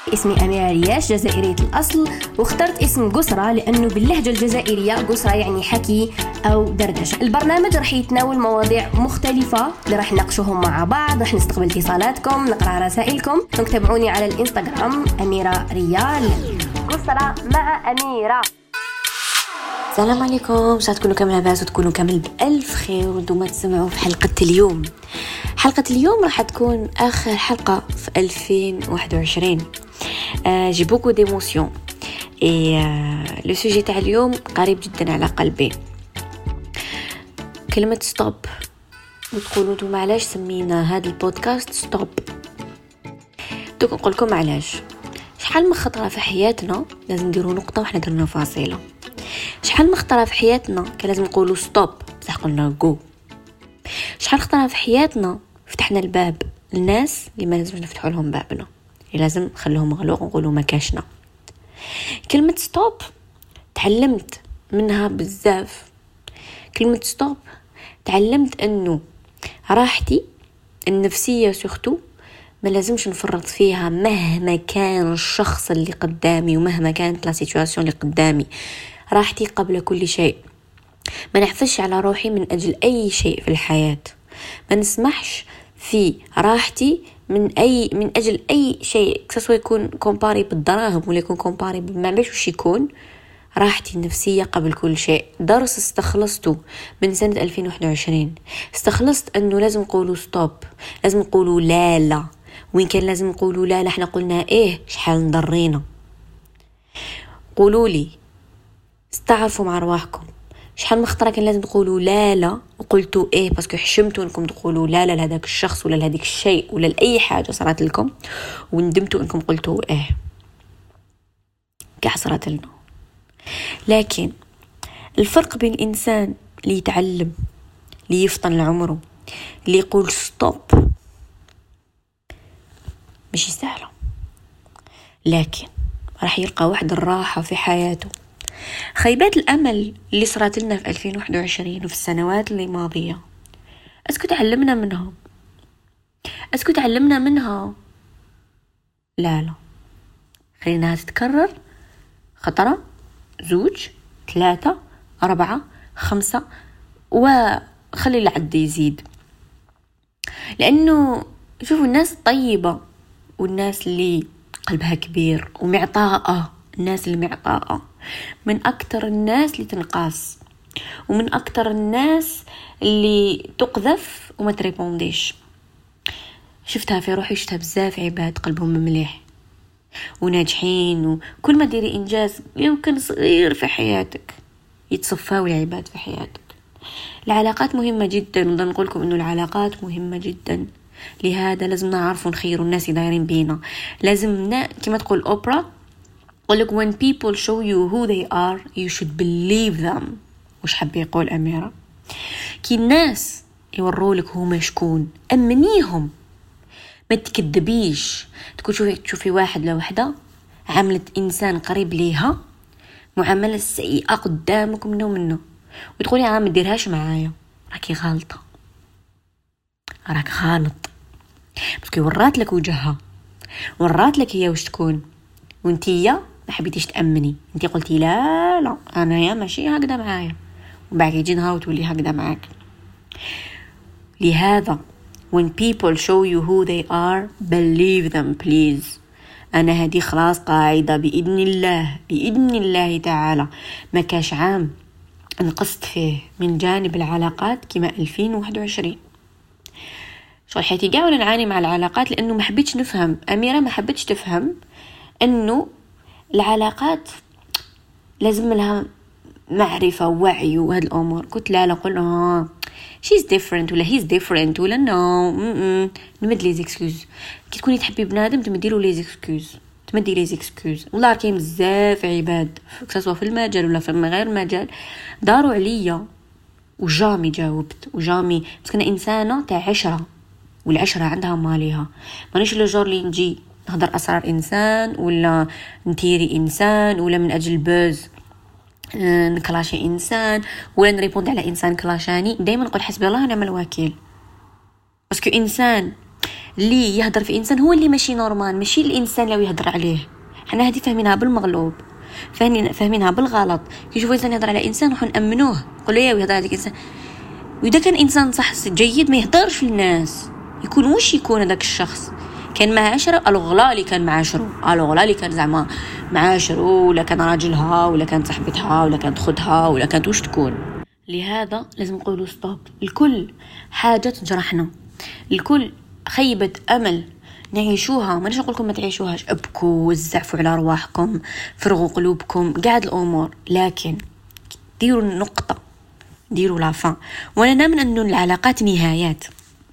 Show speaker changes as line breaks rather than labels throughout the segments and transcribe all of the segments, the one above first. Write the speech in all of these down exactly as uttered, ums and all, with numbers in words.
اسمي أميرة رياش، جزائرية الأصل، واخترت اسم قسرة لأنه باللهجة الجزائرية قسرة يعني حكي أو دردشة. البرنامج رح يتناول مواضيع مختلفة اللي رح نناقشوهم مع بعض، رح نستقبل اتصالاتكم، نقرأ رسائلكم. تابعوني على الإنستغرام أميرة ريال. قسرة مع أميرة.
السلام عليكم، ان شاء الله تكونوا كامل لاباس وتكونوا كامل بألف خير. وانتم تسمعوا في حلقة اليوم. حلقة اليوم راح تكون آخر حلقة في ألفين وواحد وعشرين. آه جي بوكو ديموسيون اي آه لو سوجي تاع اليوم قريب جدا على قلبي. كلمة ستوب. وتقولوا انتم علاش سمينا هذا البودكاست ستوب؟ دوك نقول لكم علاش. شحال من خطرة في حياتنا لازم نديروا نقطة وحنا درنا فاصلة. شحال مخطرة في حياتنا كان لازم نقولوا ستوب بصح قلنا جو. شحال خطرة في حياتنا فتحنا الباب للناس اللي ما لازمش نفتحوا لهم بابنا، اللي لازم نخليهم مغلوق ونقولوا ما كاشنا. كلمة ستوب تعلمت منها بزاف. كلمة ستوب تعلمت انه راحتي النفسية سورتو ما لازمش نفرط فيها مهما كان الشخص اللي قدامي ومهما كانت لا سيتواسيون اللي قدامي. راحتي قبل كل شيء. ما نحفظش على روحي من أجل أي شيء في الحياة. ما نسمحش في راحتي من أي من أجل أي شيء، سواء يكون كومباري بالدراهم ولا يكون كومباري بالمعبش وش يكون. راحتي النفسية قبل كل شيء. درس استخلصته من سنة ألفين وواحد وعشرين. استخلصت أنه لازم نقولوا ستوب، لازم نقولوا لا لا. وين كان لازم نقولوا لا لا احنا قلنا ايه شحال نضرينا. قولوا لي استعرفوا مع رواحكم شحال مخطرة كان لازم تقولوا لا لا وقلتوا ايه باسكو حشمتوا انكم تقولوا لا لا لهذاك الشخص ولا لهذيك الشيء ولا لأي حاجة صارت لكم، وندمتوا انكم قلتوا ايه. كاع صارت لنا. لكن الفرق بين الانسان اللي يتعلم، اللي يفطن لعمره، اللي يقول ستوب مش سهله، لكن راح يلقى واحد الراحه في حياته. خيبات الامل اللي صارت لنا في ألفين وواحد وعشرين وفي السنوات اللي ماضيه، اسكو تعلمنا منها؟ اسكو تعلمنا منها؟ لا لا، خليناها تتكرر خطره، زوج، ثلاثة، أربعة، خمسة، وخلي العد يزيد. لأنه شوفوا الناس الطيبة والناس اللي قلبها كبير ومعطاءة، الناس اللي معطاءة من أكتر الناس اللي تنقاس، ومن أكتر الناس اللي تقذف وما تريبونديش. شفتها في روحي، شفتها بزاف عباد قلبهم مليح وناجحين، وكل ما ديري إنجاز لو كان صغير في حياتك يتصفاوا العباد في حياتك. العلاقات مهمة جدا، ونقدر نقول لكم إنه العلاقات مهمة جدا. لهذا لازم نعرفوا نخيروا الناس اللي دايرين بينا. لازم نا... كما تقول أوبرا قل لك when people show you who they are you should believe them. وش حب يقول أميرة؟ كي الناس يوروا لك هما شكون أمنيهم، ما تكذبيش. تكون شوفي تشوفي واحد لو وحده عملت انسان قريب ليها معامله سيئه قدامك منه منه وتقولي انا ما نديرهاش معايا، راكي غلطه، راك غلط. باسكو ورات لك وجهها، ورات لك هي واش تكون، وانتيا ما حبيتيش تامني. انتي قلتي لا لا انا يا ماشي هكذا معايا، وبعد يجي نهار وتولي هكذا معاك. لهذا when people show you who they are believe them please. أنا هذه خلاص قاعدة بإذن الله، بإذن الله تعالى. ما كاش عام نقصت فيه من جانب العلاقات كما ألفين وواحد وعشرين. شو حياتي قاعدة ولا نعاني مع العلاقات، لأنه ما حبيتش نفهم. أميرة ما حبيتش تفهم أنه العلاقات لازم لها معرفة ووعي وهذه الأمور. قلت لا لا قلنا she's different ولا he's different ولا no نمد لي زيكسكوز. كي تكوني تحبي بنادم تمدي له لي زيكسكوز، تمدي لي زيكسكوز. والله كاين بزاف عباد سواء في المجال ولا في غير المجال داروا عليا وجامي جاوبت وجامي، بس كنا انسانه تاع عشره، والعشره عندها ماليها. مانيش لو جور لي نجي نهضر اسرار انسان ولا نتيري انسان ولا من اجل بوز نكلاشي انسان ولا نريبوند على انسان كلاشاني. دائما نقول حسبي الله ونعم الوكيل. باسكو انسان اللي يهدر في انسان هو اللي ماشي نورمال، ماشي الانسان لو يهدر عليه. حنا هذه فاهمينها بالمغلوب، فاهمين فاهمينها بالغلط. كيشوفوا انسان يهدر على انسان نروحوا نامنوه، نقولوا يا يهدر على الانسان. واذا كان انسان صح جيد ما يهدرش للناس، يكون وش يكون هذاك الشخص كان معاشره الغلا اللي كان معاشره الغلا اللي كان زعما معاشره، ولا كان راجلها ولا كانت صاحبتها ولا كانت خدها ولا كانت وش تكون. لهذا لازم نقولوا ستوب. الكل حاجه تجرحنا، الكل خيبه امل نعيشوها. ما نقول لكم ما تعيشوهاش، ابكوا وزعفوا على ارواحكم، فرغوا قلوبكم، قاعد الامور، لكن ديروا النقطه، ديروا لافان. وانا نامن انه العلاقات نهايات،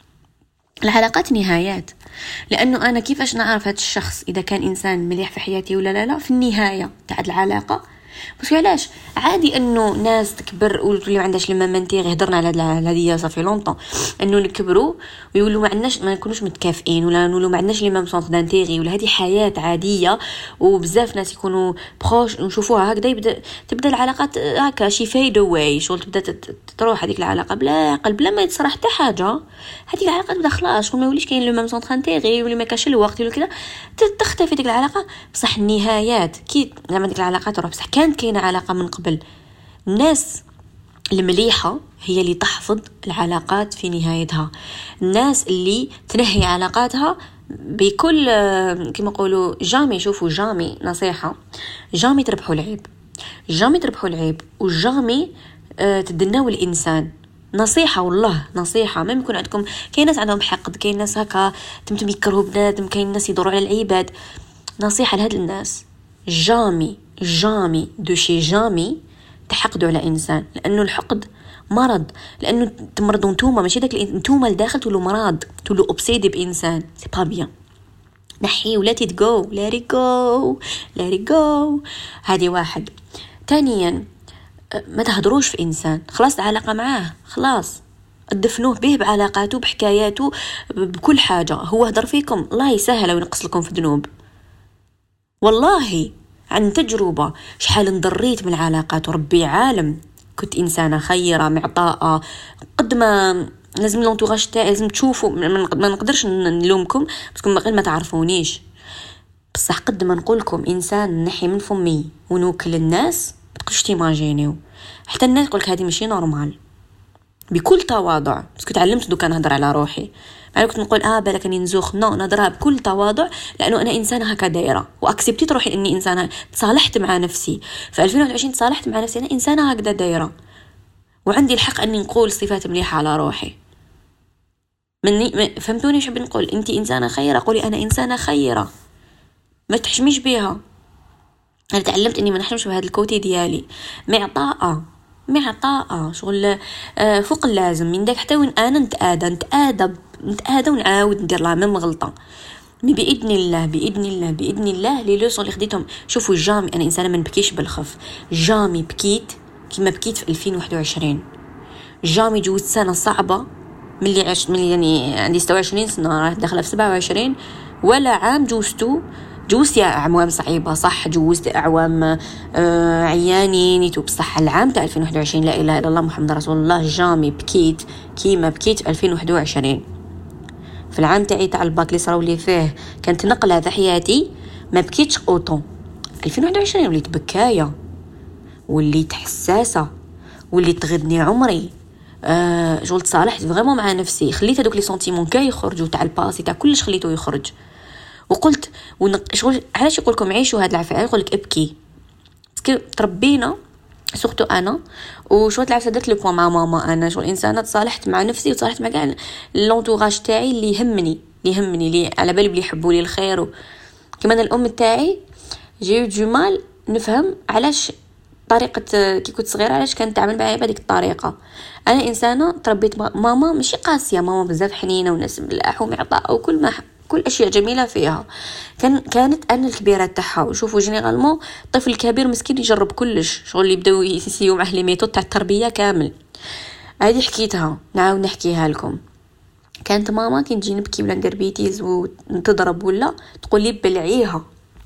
العلاقات نهايات. لانه انا كيفاش نعرف هذا الشخص اذا كان انسان مليح في حياتي ولا لا لا؟ في النهايه تاع العلاقه. بس علاش عادي انه ناس تكبر وتولي ما عندهاش لما منتيغ. هضرنا على هذه صافي لونطون، انه نكبروا ويقولوا ما عندناش، ما نكونوش متكافئين، ولا نقولوا ما عندناش لي ميم سونس دانتيغي، ولا هذه حياه عاديه. وبزاف ناس يكونوا بروش نشوفوها هكذا، يبدا تبدا العلاقات هكا شي فايد واي، شغل تبدا تروح هذيك العلاقه بلا عقل بلا ما يتصرح حتى حاجه. هذيك العلاقه تبدا خلاص، شغل ما يوليش كاين لو ميم سونس دانتيغي، ولا ما كاش الوقت ولا كذا، تختفي ديك العلاقه. بصح النهايات كي زعما ديك العلاقه تروح. بصح كانت كاينه علاقه من قبل. الناس المليحة هي اللي تحفظ العلاقات في نهايتها، الناس اللي تنهي علاقاتها بكل كما يقولوا جامي. شوفوا جامي نصيحة، جامي تربحوا العيب، جامي تربحوا العيب، وجامي تدناو الإنسان. نصيحة والله نصيحة. ما يكون عندكم كاين ناس عندهم حقد، كاين ناس هكا تمتم يكرهوا بنادم، كاين ناس يدوروا على العباد. نصيحة لهاد الناس، جامي جامي دو شي جامي تحقدوا على انسان، لانه الحقد مرض، لانه تمرضوا نتوما، ماشي داك نتوما لداخل تولوا مرض، تولوا اوبسيدي بانسان. سي با بيان. نحي ولا تيتغو لا ري جو لا ري جو. هذه واحد. ثانيا ما تهضروش في انسان، خلاص العلاقه معاه خلاص، ادفنوه به بعلاقاته بحكاياته بكل حاجه. هو هضر فيكم الله يسهل وينقص لكم في ذنوب. والله عن تجربة شحال انضريت من العلاقات، وربي عالم كنت إنسانة خيرة معطاءة. قد ما لازم لونتوراج تاعي لازم تشوفوا، ما نقدرش نلومكم بس غير ما تعرفونيش. بصح قد ما نقولكم إنسان نحي من فمي ونوكل الناس ما تقدرش تيماجينيو. حتى الناس تقولك هذه ماشي نورمال، بكل تواضع. بس كنت علمت دوكا نهضر على روحي، يعني كنت نقول اه بالك اني نزوخ، نو نهضرها بكل تواضع، لانه انا انسانه هكا دايره، واكسبتيت روحي اني انسانه. تصالحت مع نفسي في ألفين وواحد وعشرين، تصالحت مع نفسي انا انسانه هكذا دايره، وعندي الحق اني نقول صفات مليحه على روحي. مني فهمتوني شو بنقول؟ انت انسانه خيره، قولي انا انسانه خيره، ما تحشميش بيها. انا تعلمت اني ما نحشمش بهذا الكوتي ديالي، معطاءه معطاءه شغل فوق اللازم. من داك حتى وين انا نتآدى نتآدى نتآدى ونعاود ندير لا ميم غلطه. مي باذن الله باذن الله باذن الله لي لوسون اللي خديتهم. شوفوا جامي انا انسانه ما نبكيش بالخف، جامي بكيت كما بكيت في ألفين وواحد وعشرين. جامي جوزت سنه صعبه ملي عشت، ملي يعني عندي ستة وعشرين سنه راه داخله في سبعة وعشرين، ولا عام جوزتو. جوزت أعوام صعيبة صح، جوزت أعوام آه عيانين يتوب. بصح العام تاع ألفين وواحد وعشرين لا إله إلا الله محمد رسول الله، جامي بكيت كيما بكيت في ألفين وواحد وعشرين. في العام تاعي تاع الباك اللي صراو لي فيه كانت نقلة في حياتي، ما بكيتش أوطون. ألفين وواحد وعشرين وليت بكاية، وليت حساسة، وليت تغدني عمري. آه شغل تصالحت فريمون مع نفسي، خليت هذوك لي سنتيمون كاع يخرجوا، تاع الباسي تاع كلش خليته يخرج. وقلت ونق... شغل علاش يقول لكم عيشوا هاد العفايه، يقول لك ابكي باسكو تربينا سورتو انا. وشويه العفسه درت لو بوين مع ماما، انا شغل انسانه تصالحت مع نفسي وتصالحت مع كاع لونطوراج تاعي اللي يهمني اللي يهمني اللي على بالي بلي يحبوا لي الخير. و... كما انا الام تاعي جيو دو مال نفهم علاش طريقه كي كنت صغيره علاش كانت تعامل معايا بهذيك الطريقه. انا انسانه تربيت ماما ماشي قاسيه، ماما بزاف حنينه وناس ملاح ومعطاء وكل ما كل اشياء جميله فيها. كان كانت انا الكبيره تاعها. وشوفوا جينيرالمون الطفل الكبير مسكين يجرب كلش، شغل اللي يبداو يسيو معاه لي ميثود تاع التربيه كامل. هذه حكيتها نعاود نحكيها لكم. كانت ماما كي نجي نبكي ولا ندير بيتيز وتضرب ولا تقول لي بلعيها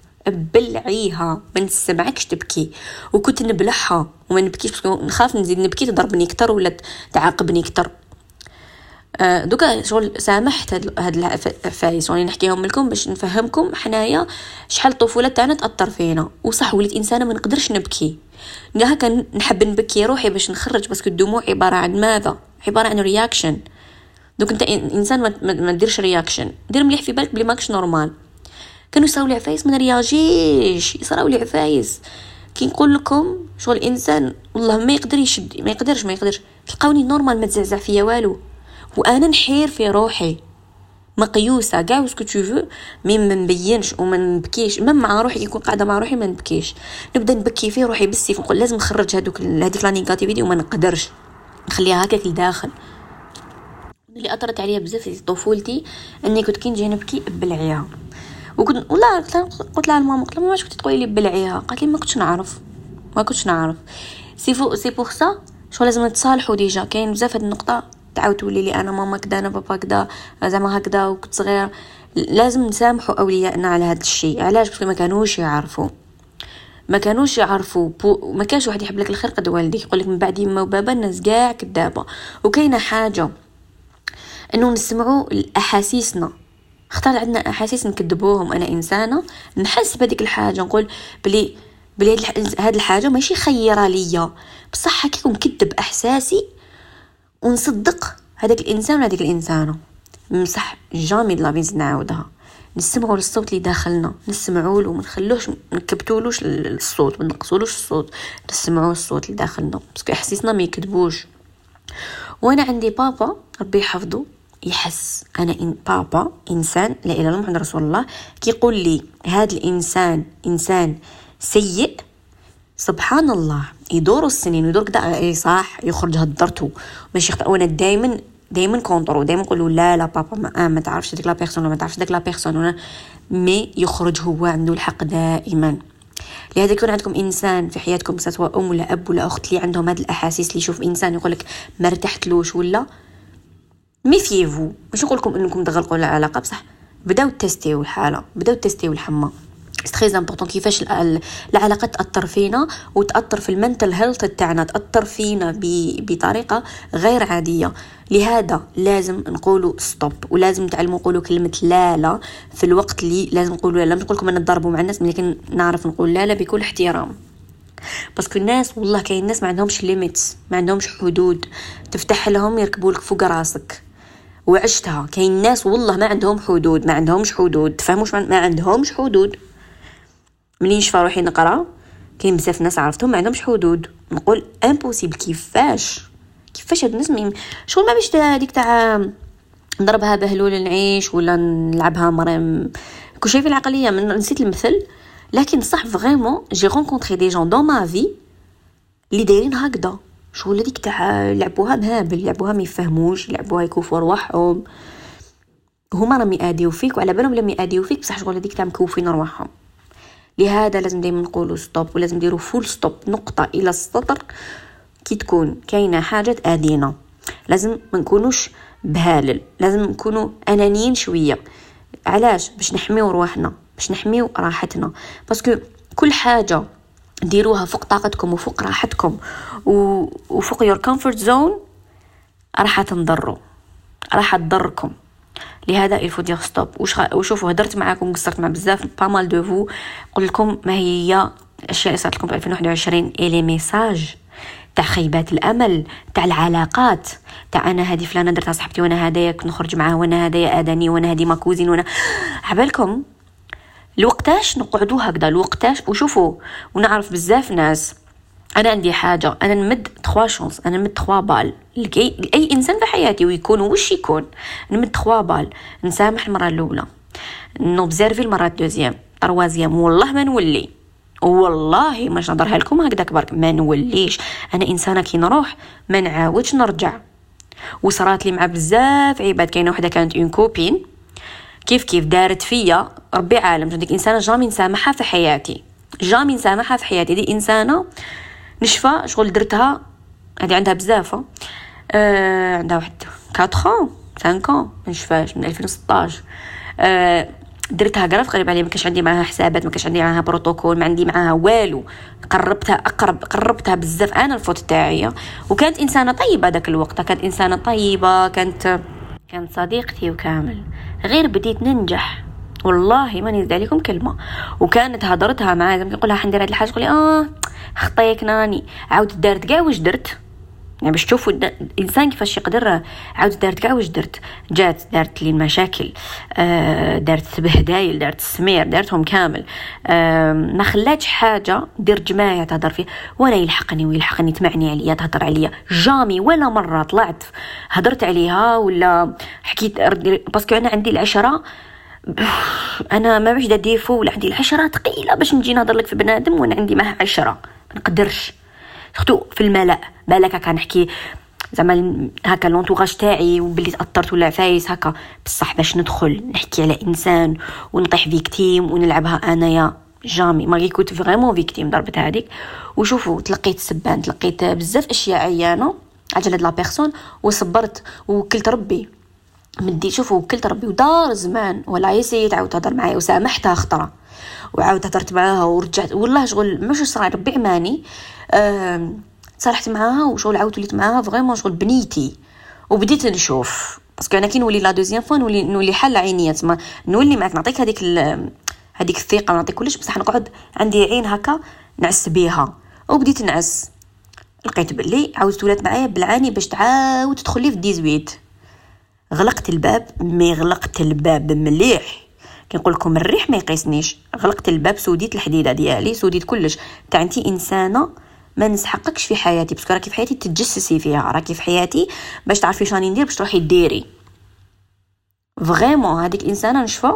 بلعيها ما نسمعكش تبكي. وكنت نبلعها وما نبكيش باسكو نخاف نزيد نبكي تضربني اكثر ولا تعاقبني اكثر. أه دوكا شغل سامحت هاد هاد العفايس راني نحكيهم لكم باش نفهمكم حنايا شحال الطفوله تاعنا تاثر فينا. وصح وليت انسانه ما نقدرش نبكي، هكا نحب نبكي روحي باش نخرج، باسكو الدموع عباره عن ماذا؟ عباره عن رياكشن. دوك انت انسان ما, ما ديرش رياكشن، دير مليح في بالك بلي ماكش نورمال. كانوا يصراو لي عفايس ما نرياجيش، يصراو لي عفايس كي نقول لكم شغل الانسان والله ما يقدر يشد، ما يقدرش ما يقدرش تلقاوني نورمال ما تزعزع فيا والو، وانا نحير في روحي مقيوسه كاع وسكو تو فو، مي ما نبينش وما نبكيش. مم مع روحي يكون قاعده مع روحي ما نبكيش، نبدا نبكي في روحي بالسيف، نقول لازم نخرج هذوك هذيك لا نيجاتيفيتي وما نقدرش نخليها هكاك لداخل. اللي اثرت عليا بزاف في طفولتي اني كنت كي نجي نبكي بلعيها، وكنت والله قلت لها ماما، قلت لها ماما واش كنت تقولي لي بلعيها؟ قالت لي ما كنتش نعرف ما كنتش نعرف سي فو سي بور سا شو لازم نتصالحوا. ديجا كاين بزاف هاد النقطه تعاود تولي لي انا ماما كذا انا بابا كذا زعما هكذا وكنت صغيره، لازم نسامحوا اولياءنا على هذا الشيء. علاش؟ باسكو ما كانوش يعرفوا ما كانوش يعرفوا بو... ما كانش واحد يحب لك الخير قد والديك. يقول لك من بعد يما وبابا الناس كاع كذابه. وكاينه حاجه انه نسمعوا الاحاسيسنا، اختار عندنا احاسيس نكذبوهم. انا انسانه نحس بهذيك الحاجه، نقول بلي بلي هاد الحاجه ماشي خيره ليا، بصح هكاك نكذب احساسي ونصدق هذاك الانسان ولا هذيك الانسانه. مصح جامي لا بيز نعاودها، نسمعوا للصوت اللي داخلنا، نسمعوا له، ما نخلوش نكبتولوش الصوت، ما نقصولوش الصوت، نسمعوا الصوت اللي داخلنا باسكو احاسيسنا ما يكذبوش. وانا عندي بابا ربي يحفظه يحس انا إن بابا انسان لا اله الا الله محمد رسول الله، كيقول لي هذا الانسان انسان سيء، سبحان الله يدور السنين ويدور كذا اي صح يخرج هدرته ماشي خطا. وانا دائما دائما كونطرو دائما نقول له لا لا بابا ما, آه ما تعرفش ديك لا بيرسون ما تعرفش ديك لا بيرسون وانا مي يخرج هو عنده الحق دائما. لهذا يكون عندكم انسان في حياتكم سواء ام ولا اب ولا اخت اللي عندهم هذه الاحاسيس، اللي يشوف انسان يقول لك ما ارتحتلوش ولا ميفيفو، مش نقول لكم انكم تغلقوا العلاقه بصح بداو تستيو الحاله، بداو تستيو الحمى. سي تري امبورطون كيفاش العلاقه تاثر فينا وتاثر في المنتل هيلث تاعنا، تاثر فينا بطريقه غير عاديه. لهذا لازم نقولوا ستوب، ولازم نتعلموا نقولوا كلمه لا لا في الوقت اللي لازم نقولوا لا. نقول لكم انا نضربوا مع الناس، لكن نعرف نقول لا لا بكل احترام، باسكو الناس والله كاين الناس ما عندهمش ليميتس، ما عندهمش حدود تفتح لهم يركبوا لك فوق راسك. وعشتها كاين الناس والله ما عندهم حدود، ما عندهمش حدود، تفهموش ما عندهمش حدود. منين نشفى روحي نقرا كاين بزاف ناس عرفتهم ما عندهمش حدود، نقول امبوسيبل. كيفاش كيفاش هاد الناس مين شغل ما باش هذيك تاع نضربها بهلول نعيش ولا نلعبها مريم كل شيء في العقليه. من نسيت المثل، لكن صح فريمون جي رونكونطري دي جون دون ما في اللي دايرين هكذا شغل هذيك تاع لعبوها مهابل، لعبوها ما يفهموش، لعبوها يكوفوا رواحهم، هما راهم ياديو فيك وعلى بالهم لم ياديو فيك بصح شغل هذيك تاع مكوفين رواحهم. لهذا لازم دائما نقولوا ستوب، ولازم نديروا فول ستوب نقطه الى السطر كي تكون كاينه حاجه تادينا. لازم ما نكونوش بهالل، لازم نكونوا انانيين شويه. علاش؟ باش نحميو رواحنا، باش نحميو راحتنا، باسكو كل حاجه ديروها فوق طاقتكم وفوق راحتكم وفوق يور كومفورت زون راح تنضروا، راح تضركم. لهذا الفو دير ستوب. وشوفوا هدرت معاكم قصرت مع بزاف بامال دو فو، قلت لكم ما هي الاشياء اللي صارت لكم في ألفين وواحد وعشرين اي لي ميساج تاع خيبات الامل، تاع العلاقات، تاع انا هذه فلانه درتها صاحبتي وانا هدايا نخرج معاه وانا هدايا اداني وانا هذه ما كوزين وانا عبالكم الوقتاش نقعدوا هكذا الوقتاش. وشوفوا ونعرف بزاف ناس، انا عندي حاجه انا نمد ثلاثة شانس، انا نمد ثلاثة بال لكي اي انسان في حياتي ويكون وش يكون، نمد ثلاثة بال. نسامح المره الاولى، نوبزيرفي المره الدوزيام طروازيام، والله ما نولي، والله ما نهضرها لكم هكذاك برك ما نوليش. انا انسانه كي نروح ما نعاودش نرجع. وصرات لي مع بزاف عباد، كاينه وحده كانت اون كوبين كيف كيف دارت فيا ربي عالم، ديك انسانه جامي نسامحها في حياتي، جامي نسامحها في حياتي. دي انسانه نشفى شغل درتها، هذه عندها بزاف آه عندها واحد أربعة خمسة ما نشفاش من ألفين وستطاش. آه درتها قرف قريب علي، ما كانش عندي معها حسابات، ما كانش عندي معها بروتوكول، ما عندي معها والو. قربتها اقرب قربتها بزاف انا الفوت تاعي، وكانت انسانه طيبه ذاك الوقت، كانت انسانه طيبه، كانت كانت صديقتي وكامل، غير بديت ننجح والله ما نزيد عليكم كلمه، وكانت هضرتها معايا زعما كنقول لها حندير هاد الحاجه تقول لي اه خطيك ناني، عاودت دارت كاع واش درت. يعني باش تشوفوا الانسان كيفاش يقدر، عاود دارت كاع واش درت، جات دارت لي المشاكل، آه دارت بهدايل، دارت السمير، دارتهم كامل، آه ما خلاتش حاجه دير جماعه تهضر فيه ولا يلحقني ويلحقني تمعني عليا تهضر عليا، جامي ولا مره طلعت هضرت عليها ولا حكيت، باسكو انا عندي العشره، انا ما باش ديفو ولا عندي العشره ثقيله باش نجي نهضر لك في بنادم وانا عندي معاه عشره، ما نقدرش اختو في الملأ بالك هكا نحكي زعما هكا لونطوغاج تاعي وبلي تاثرت ولا عفايس هكا، بصح باش ندخل نحكي على انسان ونطيح فيكتيم ونلعبها انايا جامي، ما كنت فريمون فيكتيم ضربت هذيك. وشوفوا تلقيت سبان، تلقيت بزاف اشياء عيانه على هاد لا بيرسون، وصبرت وكلت ربي مدي، شوفوا وكلت ربي ودار زمان ولا يسيت عاود تهضر معايا وسامحتها خطره وعاود هضرت معاها ورجعت والله شغل مش صراحه ربي عماني، أه صالحت معاها وشغل عاود وليت معاها فريمون شغل بنيتي، وبديت نشوف باسكو انا كي نولي لا دوزيام فوا نولي نولي حل عينيات، ما نولي معك نعطيك هذيك هذيك الثقه ونعطيك كلش، بصح نقعد عندي عين هكا نعس بيها، وبديت نعس لقيت بلي عاودت ولات معايا بالعاني باش تعاود تدخل لي في ثمانية عشر. غلقت الباب، مي غلقت الباب مليح كنقول لكم الريح ما يقيسنيش، غلقت الباب سوديت الحديده ديالي سوديت كلش تاع انتي انسانه ما نسحقكش في حياتي، باسكو راكي في حياتي تتجسسي فيها، راكي في حياتي باش تعرفي شاني ندير باش تروحي ديري فريمون. هذيك الانسانه نشفى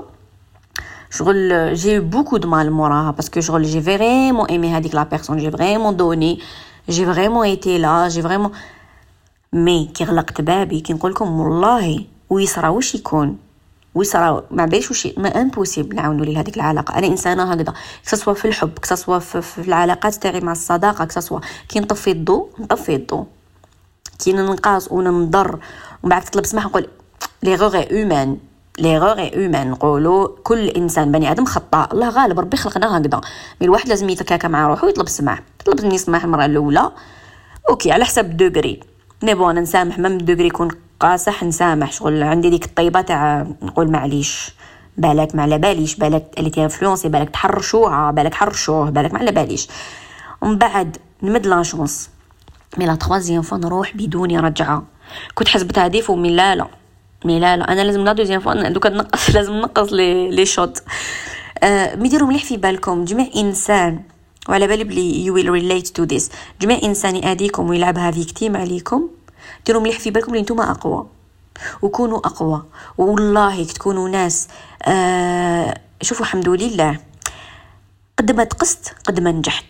شغل جي بوكو دو مال موراها، باسكو شغل جي فريمون ايمي هذيك لا بيرسون، جي فريمون دوني، جي فريمون ايتي لا، جي فريمون مي كي غلقت بابي كي نقول لكم والله ويصرا واش يكون ويصرا ما بيش وش ما امبوسيبل نعاونوا لي هذيك العلاقه. انا انسانه هكذا كسوا في الحب كسوا في, في العلاقات تاعي مع الصداقه، كسوا كي نطفي الضوء نطفي الضوء، كي ننقاص وننضر ومن بعد تطلب سماح نقول لي غوغي اومان، لي غوغي اومان نقولوا كل انسان بني ادم خطاء، الله غالب ربي خلقنا هكذا، مي الواحد لازم يتكاكا مع روحه ويطلب سماح. طلب مني سماح المره الاولى اوكي على حسب الدوغري، مي بون نسامح مام الدوغري يكون قاصح نسامح، شغل عندي ديك الطيبه تاع نقول معليش بالك ما على باليش، بالك اللي تي انفلونسي، بالك تحرشوها، بالك حرشوه، بالك ما على باليش، ومن بعد نمد لا شونس. مي لا تروازيام فوا نروح بدون رجعه، كنت حسبتها ديفو مي لا لا مي لا لا انا لازم لا دوزيام فوا دوكا نقص لازم نقص لي لي شوت. أه ميديروا مليح في بالكم جميع انسان، وعلى بالي بلي you will relate to this، جميع انسان ياديكم ويلعبها فيكتيم عليكم ديروا مليح في بالكم لي نتوما اقوى وكونوا اقوى، والله تكونوا ناس آه شوفوا الحمد لله قد ما تقصت قد ما نجحت،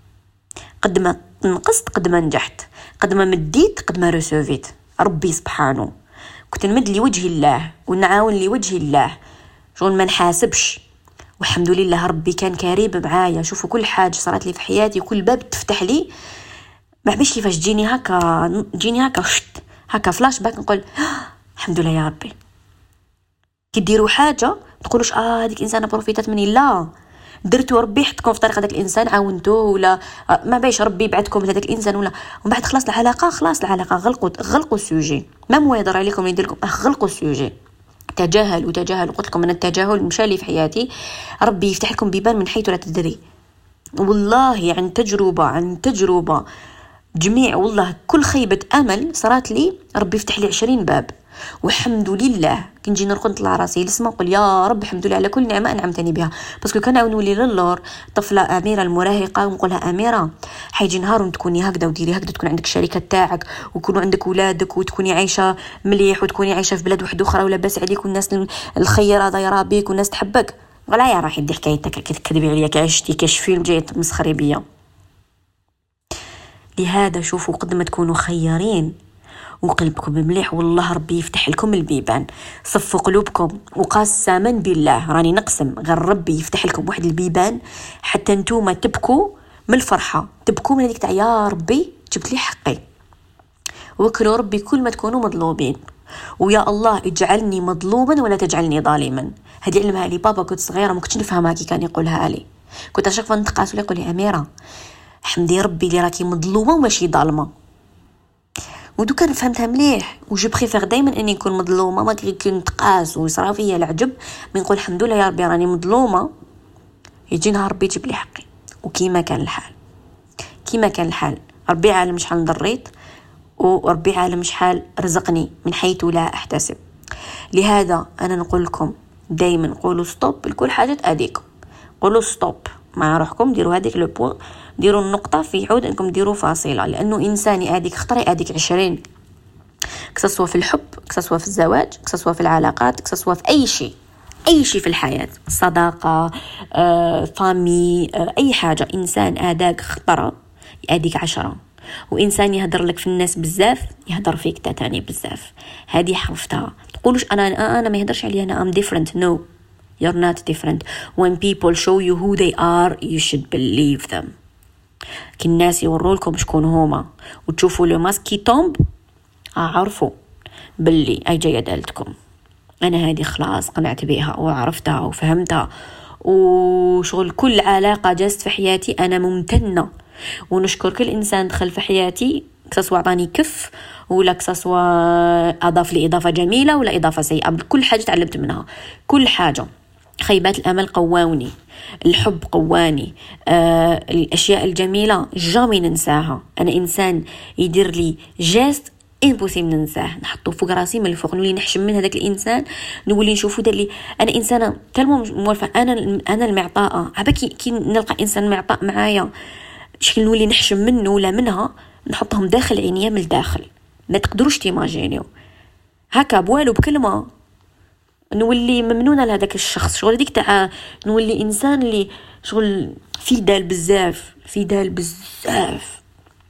قد ما نقصت قد ما نجحت، قد ما مديت قد ما رسوفيت. ربي سبحانه كنت نمد لي وجه الله ونعاون لي وجه الله شغل ما نحاسبش، والحمد لله ربي كان كريم معايا. شوفوا كل حاجه صارت لي في حياتي وكل باب تفتح لي ما عبيش كيفاش تجيني هكا تجيني هكا شت هكا فلاش باك نقول الحمد لله يا ربي. كي ديروا حاجه تقولوش اه هذيك انسانه بروفيتات مني، لا درتوا ربي حطكم في طريق هذاك الانسان عاونتوه، ولا ما بايش ربي بعدكم لهذاك الانسان، ولا ومن بعد خلاص العلاقه خلاص العلاقه غلقوا غلقوا السوجي، ما مو يهضر عليكم يدير لكم غلقوا السوجي، تجاهلوا تجاهلوا. قلت لكم ان التجاهل مشى لي في حياتي، ربي يفتح لكم بيبان من حيث لا تدري، والله عن تجربه عن تجربه جميع والله كل خيبة أمل صارت لي ربي يفتح لي عشرين باب، والحمد لله كي نجي نرقد نطلع راسي لسما نقول يا رب الحمد لله على كل نعمة أنعمتني بها، باسكو كان نولي للور طفلة أميرة المراهقة ونقولها أميرة حيجي نهار تكوني هكذا وديري هكذا، تكون عندك شركة تاعك ويكونوا عندك ولادك وتكوني عايشة مليح وتكوني عايشة في بلاد واحدة أخرى ولاباس عليك والناس الخيرة دايرة بيك والناس تحبك، ولا يا راحي دي حكايتك كتكذبي عليا كعشتي كاش فيلم جاي تمسخري بيا. لهذا شوفوا قد ما تكونوا خيارين وقلبكم مليح والله ربي يفتح لكم البيبان، صفوا قلوبكم وقسما بالله راني نقسم غير ربي يفتح لكم واحد البيبان حتى نتوما تبكوا من الفرحة، تبكوا من هذيك تاع يا ربي جبت لي حقي. وكلوا ربي كل ما تكونوا مظلومين، ويا الله اجعلني مظلوما ولا تجعلني ظالما. هذه علمها لي بابا كنت صغيرة ما كنتش نفهمها كي كان يقولها لي، كنت اشوف نتقاس ولا يقول لي أميرة حمدي ربي اللي راكي مظلومه وماشي ظالمه. ودوكا انا فهمتها مليح. وجو بريفير دائما اني نكون مظلومه، ما كي نتقاس ويصرا فيا العجب من نقول الحمد لله يا ربي راني مظلومه، يجي نهار ربي يجيب لي حقي. وكيما كان الحال كيما كان الحال ربي عالم شحال ضريت، وربي عالم شحال رزقني من حيث لا احتسب. لهذا انا نقول لكم دائما قولوا ستوب لكل حاجه تأذيكم، قولوا ستوب مع روحكم، ديروا هذيك لو بوين، ديروا النقطه في عود انكم ديروا فاصله. لانه انسان يأذيك خطره يأذيك عشرين، كسوا في الحب، كسوا في الزواج، كسوا في العلاقات، كسوا في اي شيء اي شيء في الحياه، صداقه، آه، فامي، آه، اي حاجه. انسان آذاك خطره يأذيك عشرة، وانسان يهدر لك في الناس بزاف يهدر فيك تاني بزاف. هذه حرفتها. تقولوش انا انا ما يهدرش عليا انا ام different. no you're not different. when people show you who they are you should believe them. كي الناس يوروا لكم شكون هما وتشوفوا لو ماسك كي تومب، اعرفوا باللي اي جايه دالتكم. انا هذه خلاص قنعت بها وعرفتها وفهمتها، وشغل كل علاقه جاست في حياتي انا ممتنه ونشكر كل انسان دخل في حياتي، كسوا عطاني كف ولا كسوا اضاف لي اضافه جميله ولا اضافه سيئه. كل حاجه تعلمت منها، كل حاجه. خيبات الامل قواوني، الحب قواني، آه، الاشياء الجميله جامي ننساها. انا انسان يدير لي جاست امبوسيبل ننساه، نحطه فوق راسي من الفوق، نولي نحشم من هذاك الانسان، نولي نشوفه دار لي انا انسانه تلمو مولفه، انا انا المعطاءه. عباكي كي نلقى انسان معطاء معايا شكل نولي نحشم منه ولا منها، نحطهم داخل عينيا من الداخل، ما تقدروش تيماجينيو هكا بوالو بكلمه نولي ممنونه لهذاك الشخص. شغل ديك تاع نولي انسان اللي شغل في دال بزاف في دال بزاف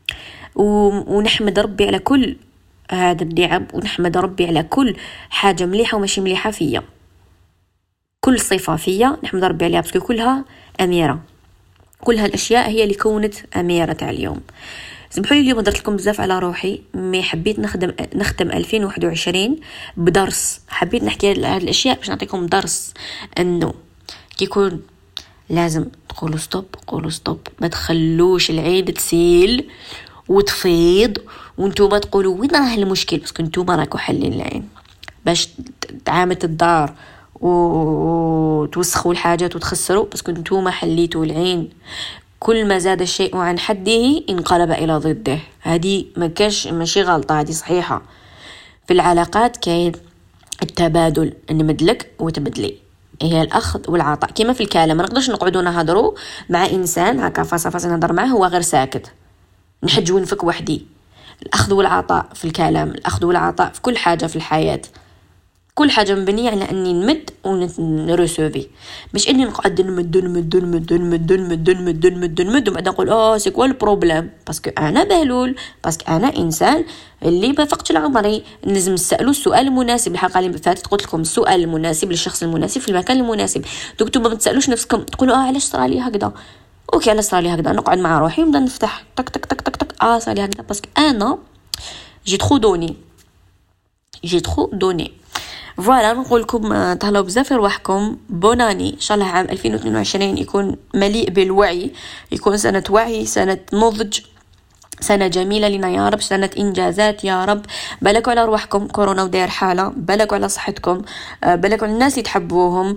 ونحمد ربي على كل هذا النعم، ونحمد ربي على كل حاجه مليحه وماشي مليحه فيا، كل صفه فيا نحمد ربي عليها، باسكو كلها اميره، كل هالاشياء هي اللي كونت اميره تاع اليوم. سمحوا لي اليوم درت لكم بزاف على روحي، مي حبيت نخدم نختم ألفين وواحد وعشرين بدرس. حبيت نحكي هذه الاشياء باش نعطيكم درس، انه كيكون لازم تقولوا ستوب، قولوا ستوب، ما تخلوش العين تسيل وتفيض وانتم تقولوا وين راه المشكل، باسكو نتوما راكو حلين العين باش تعامت الدار وتوسخوا الحاجات وتخسروا، باسكو نتوما حليتوا العين. كل ما زاد الشيء عن حده انقلب الى ضده. هذه ما كاش ماشي غلطه، هذه صحيحه. في العلاقات كاين التبادل، نمدلك وتبدلي، هي الاخذ والعطاء. كما في الكلام ما نقدرش نقعدوا نهضروا مع انسان هكا فاصا فاصا نهضر معاه هو غير ساكت، نحج ونفك وحدي. الاخذ والعطاء في الكلام، الاخذ والعطاء في كل حاجه في الحياه، كل حاجه مبنيه على اني نمد ونرسوفي، مش اني نقعد نمد نمد نمد نمد نمد نمد نمد نمد وبعد نقول اه سي كوا البروبليم، باسكو انا بهلول، باسكو انا انسان اللي ما فقتش العمري. لازم نسالوا السؤال المناسب. الحلقه اللي فاتت قلت لكم السؤال المناسب للشخص المناسب في المكان المناسب. دوك نتوما ما تسالوش نفسكم تقولوا اه علاش صرا لي هكذا، اوكي علاش صرا لي هكذا، نقعد مع روحي ونبدا نفتح تك تك تك تك تك اه صرا لي هكذا باسكو انا جي ترو دوني جي ترو دوني فوالا. نقول لكم تهلاو بزاف في رواحكم، بوناني ان شاء الله عام ألفين واثنين وعشرين يكون مليء بالوعي، يكون سنه وعي، سنه نضج، سنه جميله لنا يا رب، سنه انجازات يا رب. بالكوا على رواحكم، كورونا وداير حاله، بالكوا على صحتكم، بالكوا على الناس اللي تحبوهم،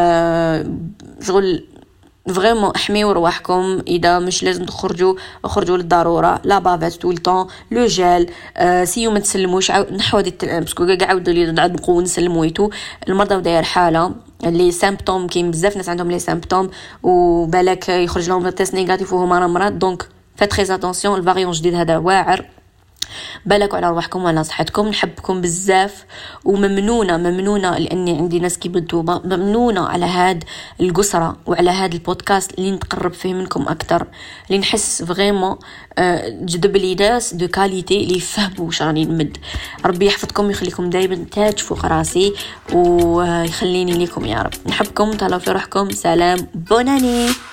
شغل فريمون احميوا رواحكم. اذا مش لازم تخرجوا اخرجوا للضروره، لا بافيت طول طون، لو جيل، آه سيو ما تسلموش نحو هذه باسكو كاع عاود لي نقول نسلموا ايتو. المرضى وداير حاله لي سيمبتوم، كاين بزاف ناس عندهم لي سيمبتوم وبالك يخرج لهم تيست نيجاتيف وهما مرض، دونك فات تري اتونسيون. الفاريون جديد هذا واعر، بالكوا على روحكم وعلى صحتكم. نحبكم بزاف وممنونه ممنونه لاني عندي ناس كي بنتوما، ممنونه على هاد القصره وعلى هاد البودكاست اللي نتقرب فيه منكم اكثر، اللي نحس فريمون جذب لي ناس دو كاليتي اللي يفهموا واش راني نمد. ربي يحفظكم ويخليكم دائما تاج فوق راسي ويخليني ليكم يا رب. نحبكم، تهلاو في روحكم، سلام، بوناني.